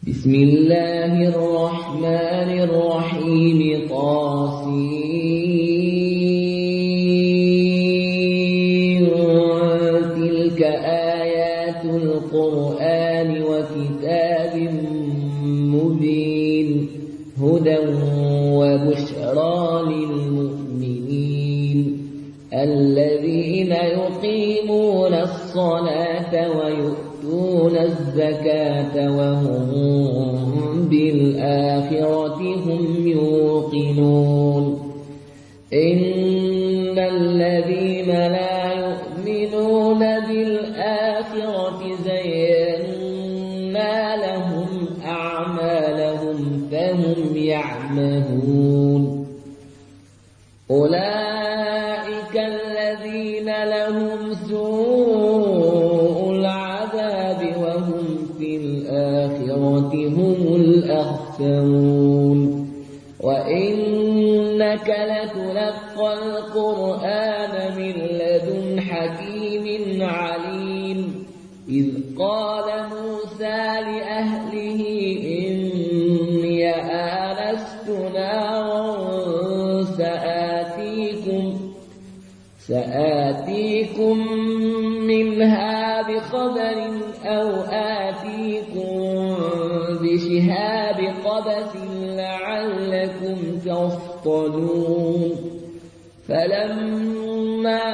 بسم الله الرحمن الرحيم تلك آيات القرآن وكتاب مبين هدى وبشرى للمؤمنين الذين يقيمون الصلاة ويؤتون الزكاة وهم بالآخرة هم يوقنون إن الذين لا يؤمنون بالآخرة زينا لهم أعمالهم فهم يعمهون أولئك الذين لهم سوء العذاب وهم في الآخرة هم الأخسرون وإنك لتلقى القرآن من لدن حكيم عليم إذ قال موسى لأهله إني آنست نارا سآتيكم منها بخبر أو آتيكم بشهاب قبس لعلكم تصطلون فلما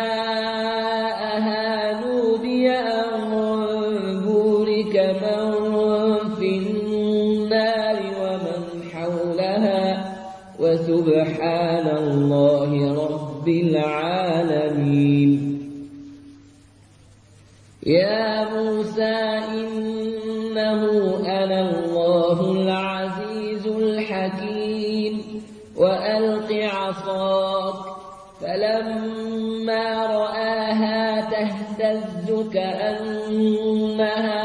جاءها نودي أن بورك من في النار ومن حولها وسبحان الله رب العالمين يا موسى إنه أنا الله العزيز الحكيم وألق عصاك فلما رآها تهتز كأنها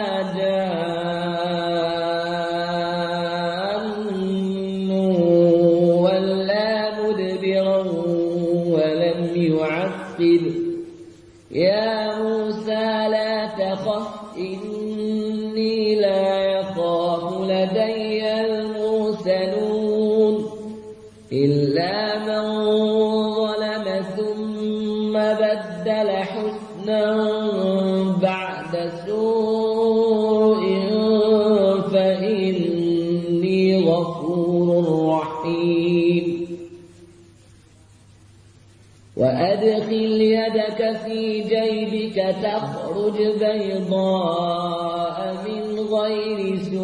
جان ولا مدبرا ولم يعقب يا موسى لا تخف إني لا يخاف لدي المرسلون إلا من ظلم ثم بدل حسنا بعد سوء فإني غفور رحيم وأدخل يدك في جيبك تخرج بيضاء من غير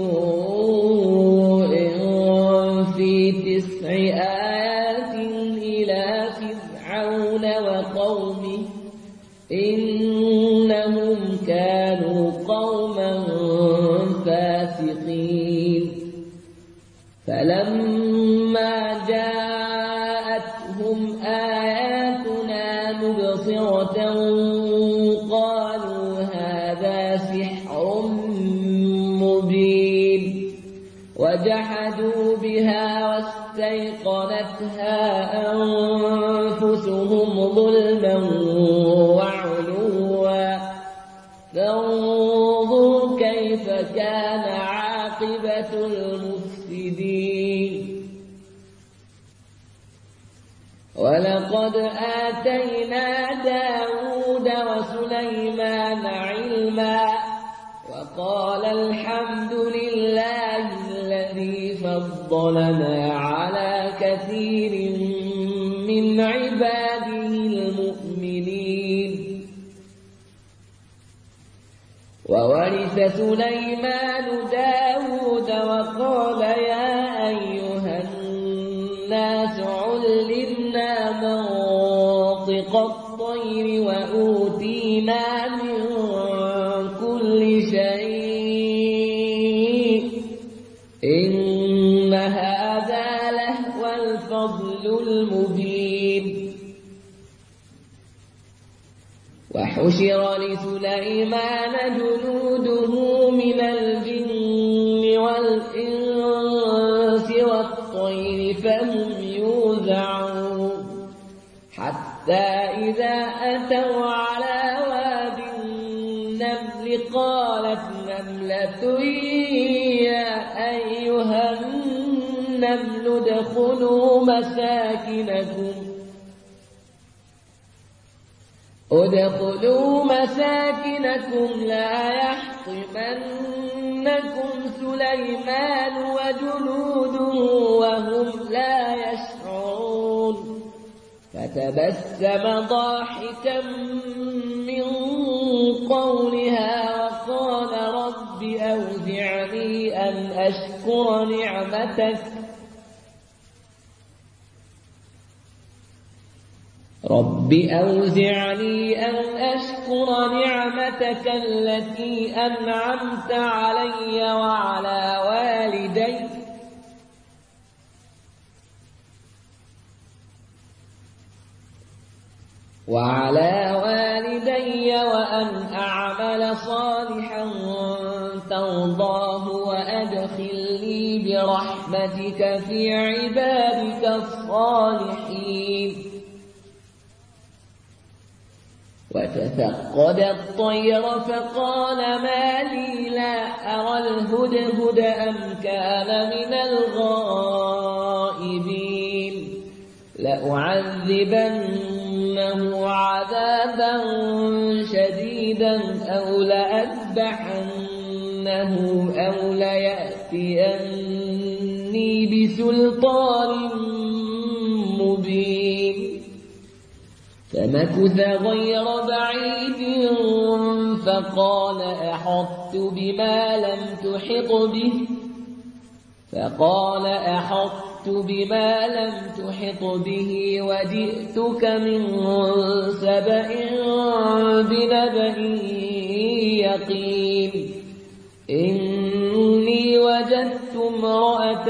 سوء في 9 آيات إلى فرعون وقومه إنهم كانوا قوما فاسقين فلما جاءتهم آياتنا مبصرة قالوا هذا سحر مبين وجحدوا بها واستيقنتها أنفسهم ظلما وعلوا فانظر كيف كان عاقبة المفسدين ولقد آتينا داود وسليمان علما وقال الحمد لله الذي فضلنا على كثير من عباده المؤمنين وورث سليمان داود وقال يا أيها الناس علمنا منطق الطير وأوتينا من كل شيء إن هذا لهو الفضل المبين وحشر لسليمان جنوده من الجن والإنس والطير فهم يوزعون حتى إذا أتوا على واد النمل قالت نملة يا النمل ادخلوا مساكنكم لا يحطمنكم سليمان وجنوده وهم لا يشعرون فتبسم ضاحكا من قولها وقال رب أوزعني أن أشكر نعمتك التي أنعمت علي وعلى والدي وأن أعمل صالحا ترضاه وأدخلني برحمتك في عبادك الصالحين وتفقد الطير فقال ما لي لا أرى الهدهد أم كان من الغائبين لأعذبنه عذابا شديدا أو لأذبحنه أو ليأتيني بسلطان مبين فمكث غير بعيد فقال أحطت بما لم تحط به وجئتك من سبأ بنبأ يقين إني وجدت امرأة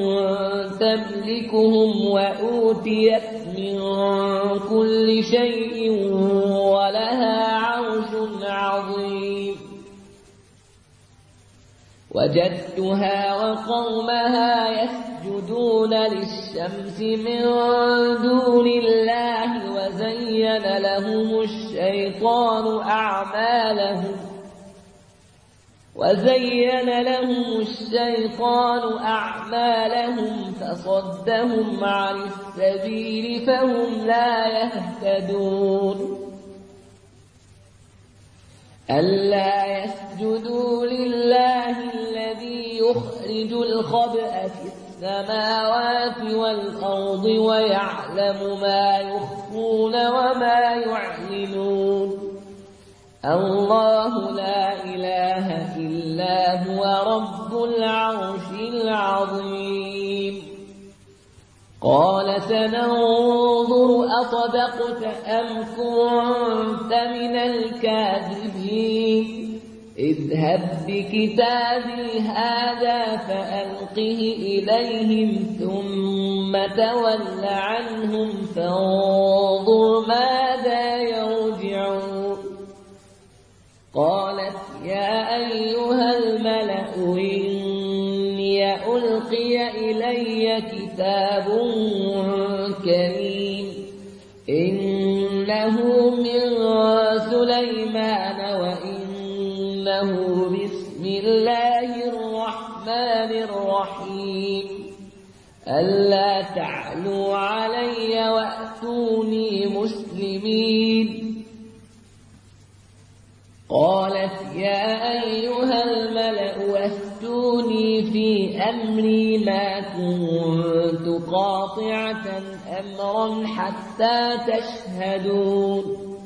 تملكهم وأوتيت من كل شيء ولها عرش عظيم وجدتها وقومها يسجدون للشمس من دون الله وزين لهم الشيطان أعمالهم فصدهم عن السبيل فهم لا يهتدون ألا يسجدوا لله الذي يخرج الخبأ في السماوات والأرض ويعلم ما يخفون وما يعلنون الله لا إله إلا هو رب العرش العظيم قال سننظر أصدقت أم كنت من الكاذبين اذهب بكتابي هذا فألقه إليهم ثم تول عنهم فانظر ماذا يرجعون قالت يا أيها الملأ إني ألقي إلي كتاب كريم إنه من سليمان وإنه بسم الله الرحمن الرحيم ألا تعلوا علي وأتوني مسلمين قالت يا أيها الملأ أفتوني في أمري ما كنت قاطعة أمرا حتى تشهدون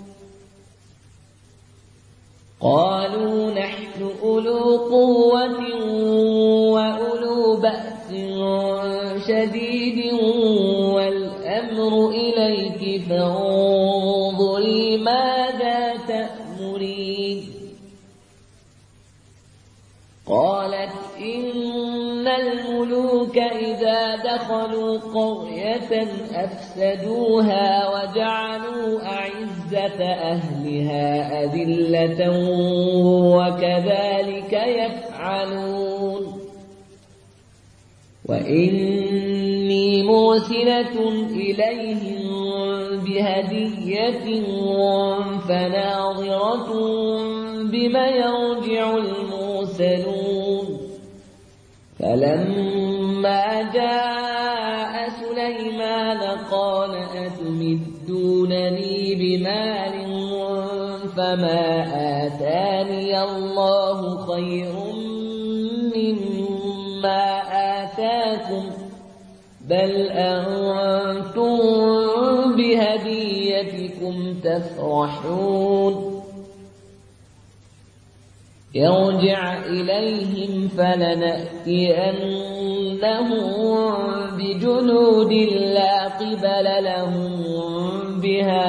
قالوا نحن أولو قوة وأولو بأس شديد والأمر إليك فانظري ماذا تأمرين قالت إن الملوك إذا دخلوا قرية أفسدوها وجعلوا أعزة أهلها أذلة وكذلك يفعلون وإني مرسلة إليهم بهدية فناظرة بما يرجع المرسلون فلما فلما جاء سليمان قال أتمدونني بمال فما آتاني الله خير مما آتاكم بل أنتم بهديتكم تفرحون ارجع إليهم فلنأتينهم بجنود لا قبل لهم بها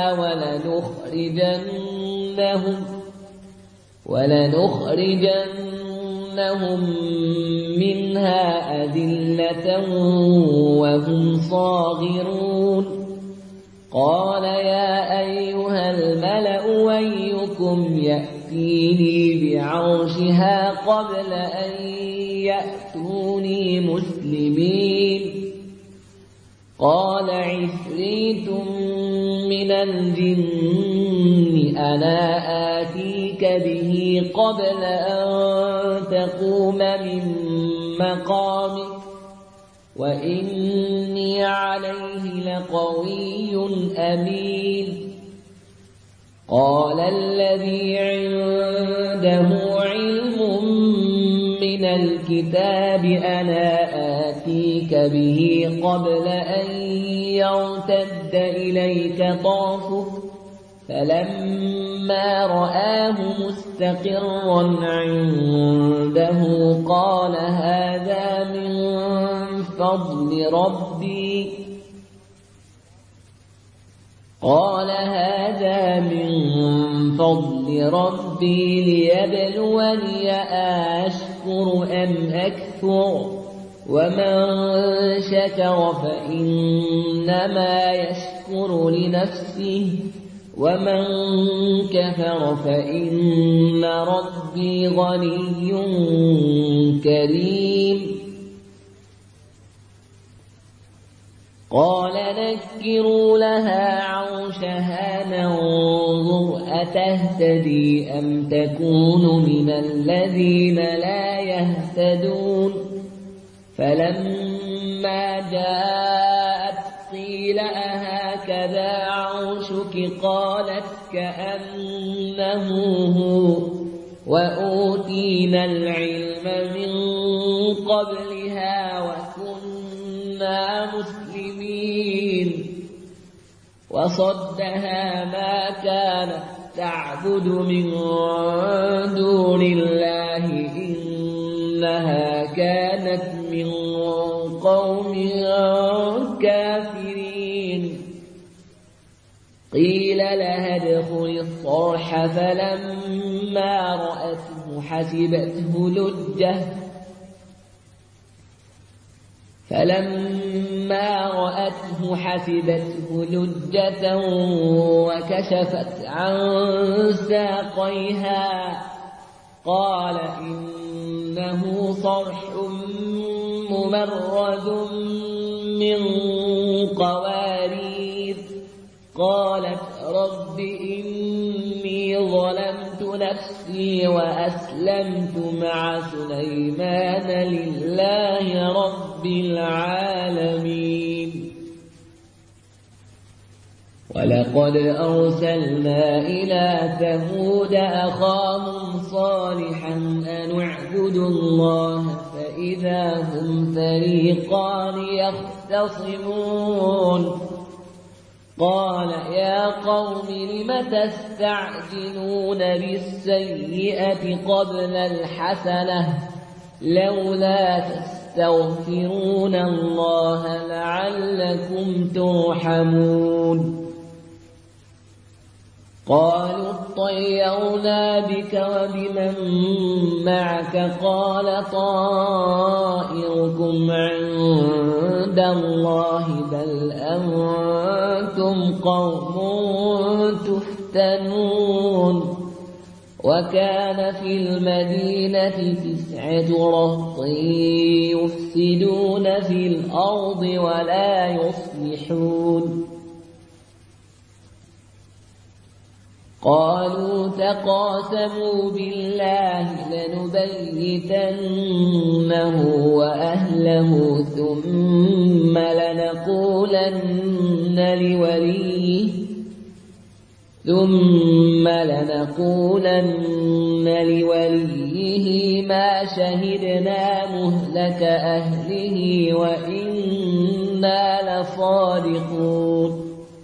ولنخرجنهم منها أذلة وهم صاغرون قال يا أيها الملأ أيكم يأتيني بعرشها قبل أن يأتوني مسلمين قال عفريت من الجن أنا آتيك به قبل أن تقوم من مقامك وإني عليه لقوي أمين قال الذي عنده علم من الكتاب أنا آتيك به قبل أن يرتد إليك طرفك فلما رآه مستقرا عنده قال هذا من فضل ربي ليبلوني أشكر أم أكفر ومن شكر فإنما يشكر لنفسه ومن كفر فإن ربي غني كريم قال نكروا لها عرشها ننظر أتهتدي أم تكون من الذين لا يهتدون فلما جاءت قيل أهكذا عرشك قالت كأنه هو وأوتينا العلم من قبلها وكنا مسلمين وصدها ما كانت تعبد من دون الله إنها كانت من قوم كافرين قيل لها ادخل الصرح فلما رأته حسبته لجة وكشفت عن ساقيها قال إنه صرح ممرد من قوارير قالت رب إني ظلمت نفسي وأسلمت مع سليمان لله رب العالمين ولقد أرسلنا إلى ثمود أخاهم صالحا أن اعبدوا الله فإذا هم فريقان يختصمون قال يا قوم لم تستعجلون بالسيئة قبل الحسنة لولا تستغفرون الله لعلكم ترحمون قالوا اطيرنا بك وبمن معك قال طائركم عند الله بل أنتم قوم تفتنون وكان في المدينة 9 رهط يفسدون في الأرض ولا يصلحون قالوا تقاسموا بالله لنبيتنه وأهله ثم لنقولن لوليه ما شهدنا مهلك أهله وإنا لصادقون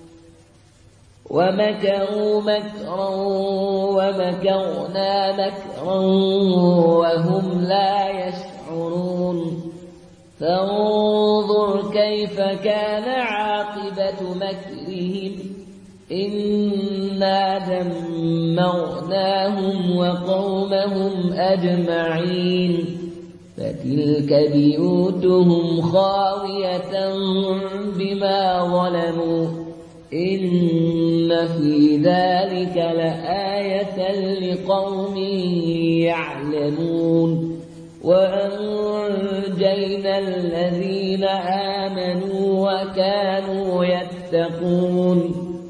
ومكروا مكرا ومكرنا مكرا وهم لا يشعرون فانظر كيف كان عاقبة مكرهم إنا دمرناهم وقومهم أجمعين فتلك بيوتهم خاوية بما ظلموا إن في ذلك لآية لقوم يعلمون وأنجينا الذين آمنوا وكانوا يتقون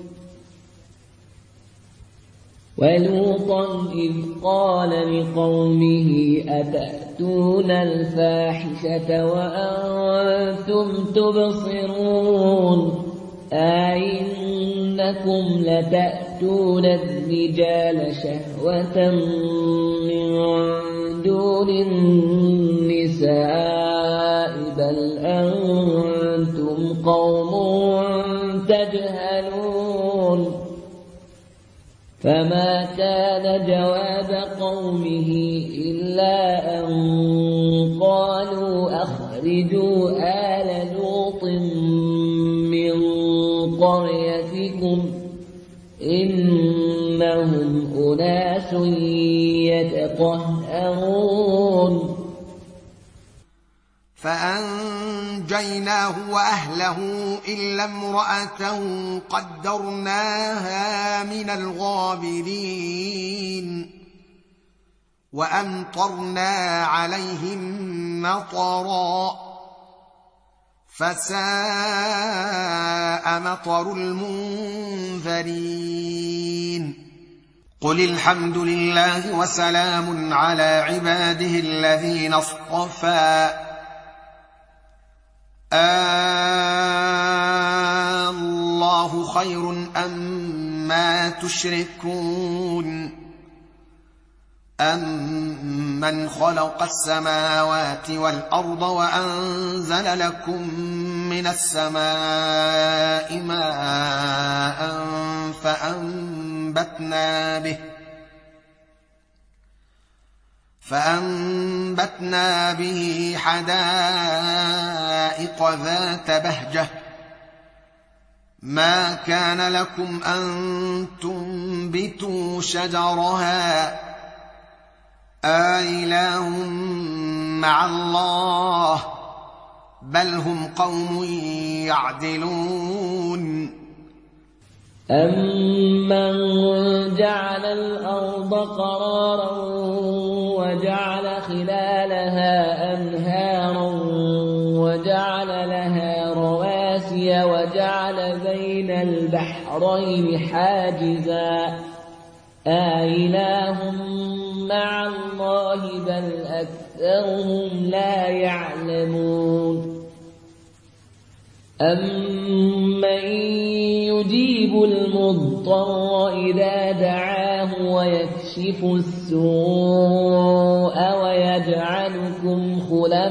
ولوطا إذ قال لقومه أتأتون الفاحشة وأنتم تبصرون أئنكم لتأتون الرجال شهوة من دون النساء بل أنتم قوم تجهلون فما كان جواب قومه إلا أن قالوا أخرجوا آل لوط من قريتكم إنهم أناس يتطهرون فأنجيناه وأهله إلا امرأته قدرناها من الغابرين وأمطرنا عليهم مطرا فساء مطر المنذرين قل الحمد لله وسلام على عباده الذين اصطفى الله خير أما تشركون أمن خلق السماوات والأرض وأنزل لكم من السماء ماء فأنبتنا به حدائق ذات بهجة ما كان لكم أن تنبتوا شجرها أإله مع الله بل هم قوم يعدلون أمن جعل الأرض قرارا وجعل خلالها أنهارا وجعل لها رواسي وجعل بين البحرين حاجزا أإله مع الله بل أكثرهم لا يعلمون أمن يجيب المضطر إذا دعاه ويكشف السوء ويجعلكم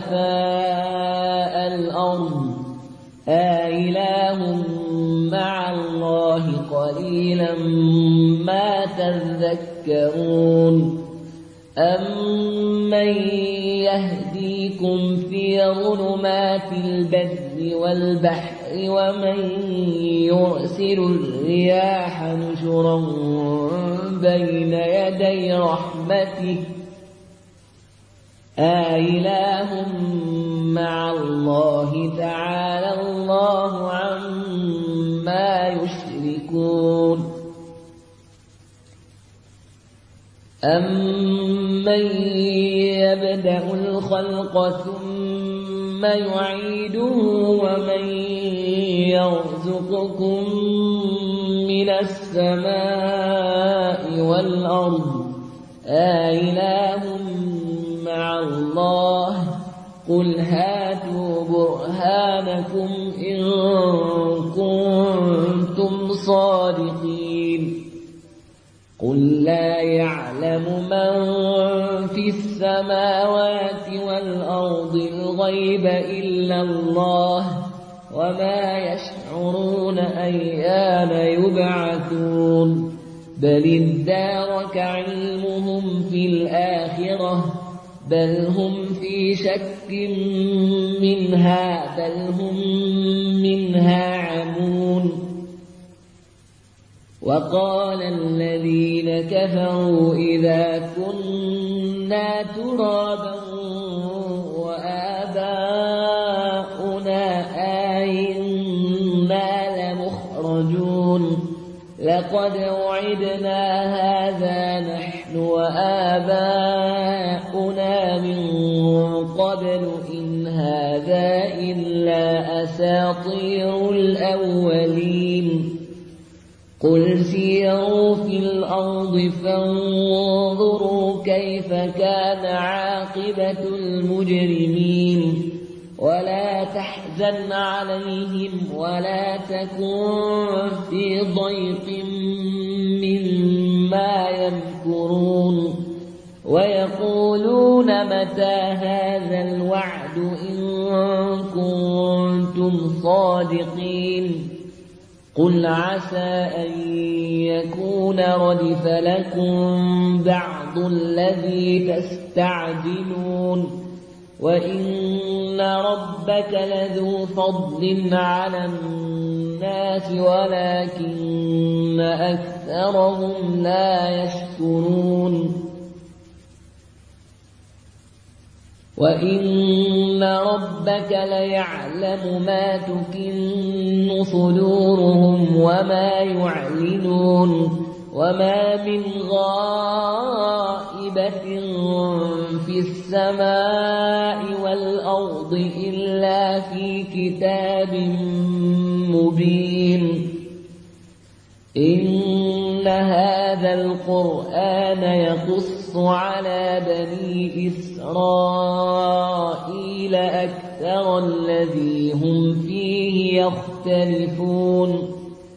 خلفاء الأرض أإله مع الله قليلا ما تذكرون أمن يهديكم في ظلمات البر والبحر ومن يرسل الرياح نشرا بين يدي رحمته أإله مع الله تعالى الله عما يشركون أمن يبدأ الخلق ثم يعيده ومن يرزقكم من السماء والأرض آإله مع الله قل هاتوا برهانكم إن كنتم صادقين قل لا يعلم من في السماوات والأرض الغيب إلا الله وما يشعرون أيان يبعثون بل ادارك علمهم في الآخرة بل هم في شك منها بل هم منها عمون وقال الذين كفروا إذا كنا ترابا وآباؤنا أئنا لمخرجون لقد وعدنا هذا نحن وآباؤنا من قبل إن هذا إلا أساطير الأولين قل سيروا في الأرض فانظروا كيف كان عاقبة المجرمين ولا تحزن عليهم ولا تكن في ضيق مما يمكرون ويقولون متى هذا الوعد إن كنتم صادقين قل عسى أن يكون ردف لكم بعض الذي تستعجلون وإن ربك لذو فضل على الناس ولكن أكثرهم لا يشكرون وإن ربك ليعلم ما تكن صدورهم وما يعلنون وما من غائبة في السماء والأرض إلا في كتاب مبين إن هذا القرآن يقص على بني إسرائيل أكثر الذي هم فيه يختلفون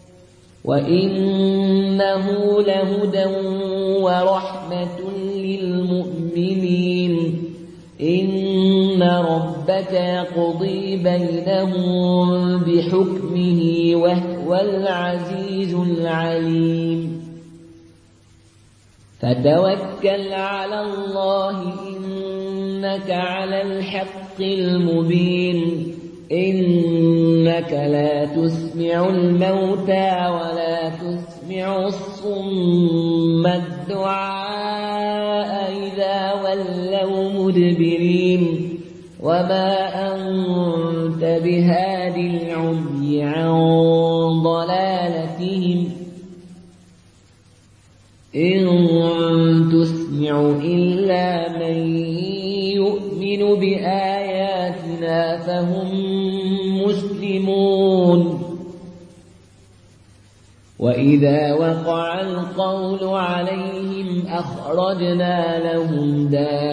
وإنه لهدى ورحمة للمؤمنين إن ربك يقضي بينهم بحكمه وهو العزيز العليم فتوكل على الله إنك على الحق المبين إنك لا تسمع الموتى ولا تسمع الصم الدعاء إذا ولوا مدبرين وما أنت بهاد العمي عن ضلالتهم إن تسمع إلا من يؤمن بآياتنا فهم مسلمون وإذا وقع القول عليهم أخرجنا لهم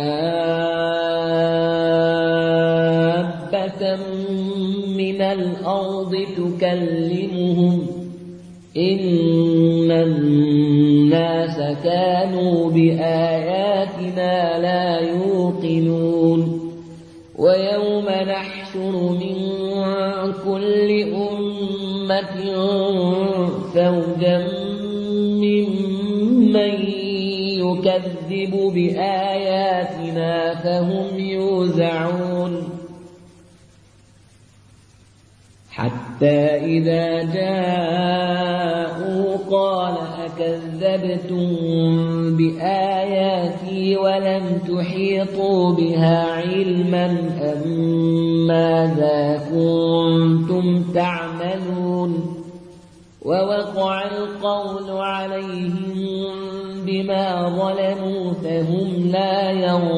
دابة من الأرض تكلمهم إن الناس كانوا بآياتنا لا يوقنون ويوم نحشر من كل أمة فوجا ممن يكذب بآياتنا فهم يوزعون حتى إذا جاءوا قال أكذبتم بآياتي ولم تحيطوا بها علما أم ماذا كنتم تعملون ووقع القول عليهم بما ظلموا فهم لا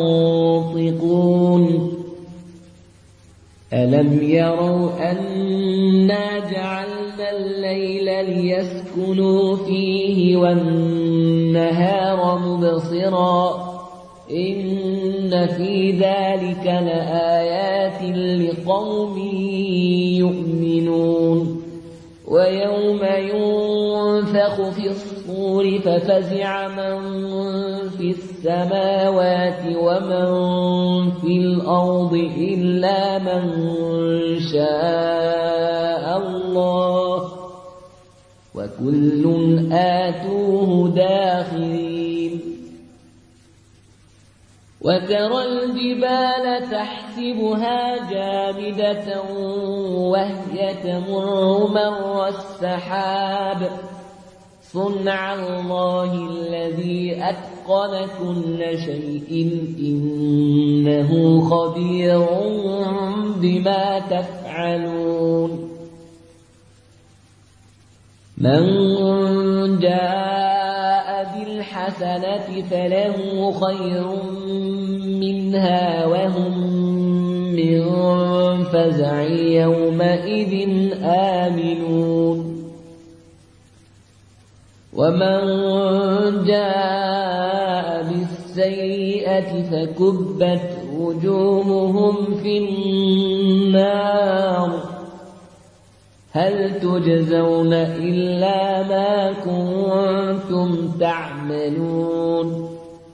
ينطقون ألم يروا أنا جعلنا الليل ليسكنوا فيه والنهار النهار مبصرا إن في ذلك لآيات لقوم يؤمنون ويوم ينفخ في الصور ففزع من في السماوات ومن في الأرض إلا من شاء الله وكل آتوه داخرين وترى الجبال تحسبها جامدة وهي تمر مر السحاب صنع الله الذي أتقن كل شيء إنه خبير بما تفعلون من جاء بالحسنة فله خير منها وهم من فزع يومئذ آمنون ومن جاء بالسيئة فكبت وجوههم في النار هل تجزون إلا ما كنتم تعملون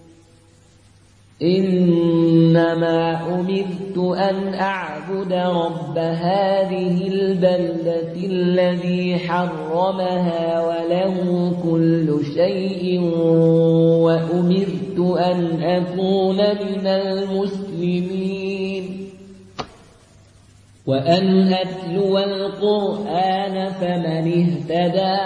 إنما أمرت أن أعبد رب هذه البلدة الذي حرمها وله كل شيء وأمرت أن أكون من المسلمين وأن أتلو القرآن فمن اهتدى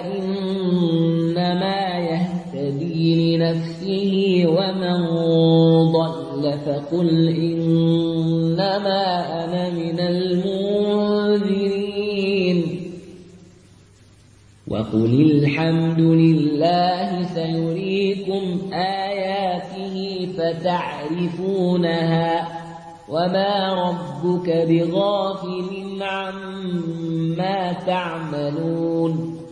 فإنما يهتدي لنفسه ومن ضل فقل إنما أنا من المنذرين وقل الحمد لله سيريكم آياته فتعرفونها وما ربك بغافل عما تعملون